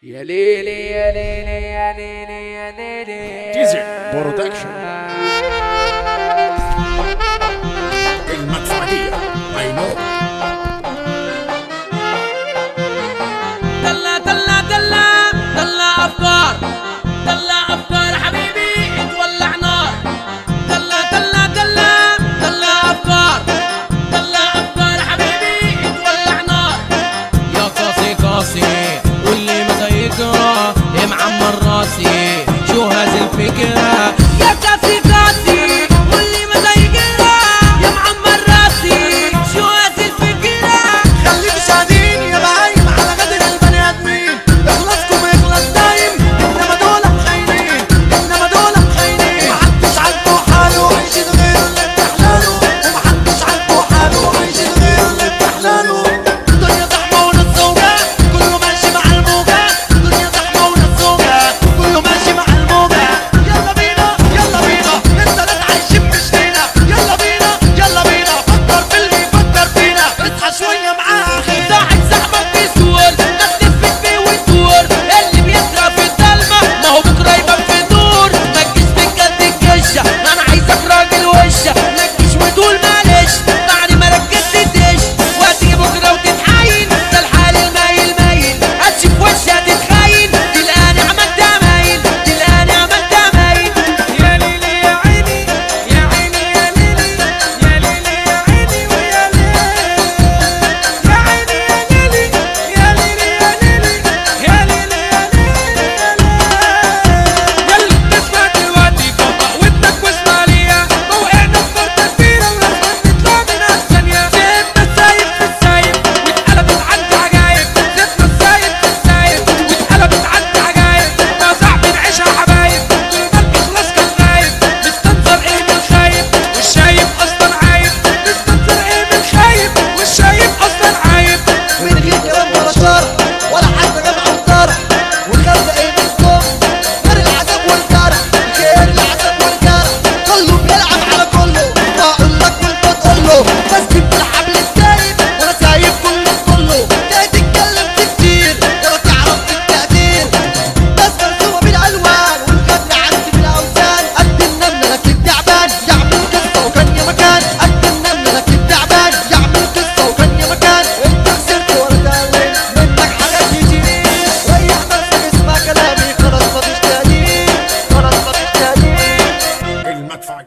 يا ليلي يا ليلي يا ليلي يا ليلي ديزل برودكشن المدفعية I know. دلع دلع دلع دلع أفكار، دلع أفكار حبيبي تولع نار. دلع دلع دلع دلع أفكار، دلع أفكار حبيبي تولع نار. يا قاسي قاسي واللي متى يقرا يا معمر راسي، شو هذه الفكرة